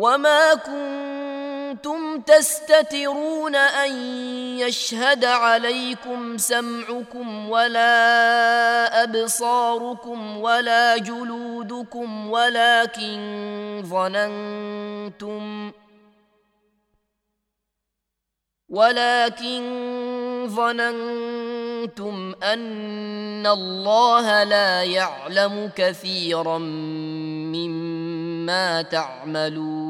وما كنتم تستترون أن يشهد عليكم سمعكم ولا أبصاركم ولا جلودكم ولكن ظننتم أن الله لا يعلم كثيرا مما تعملون.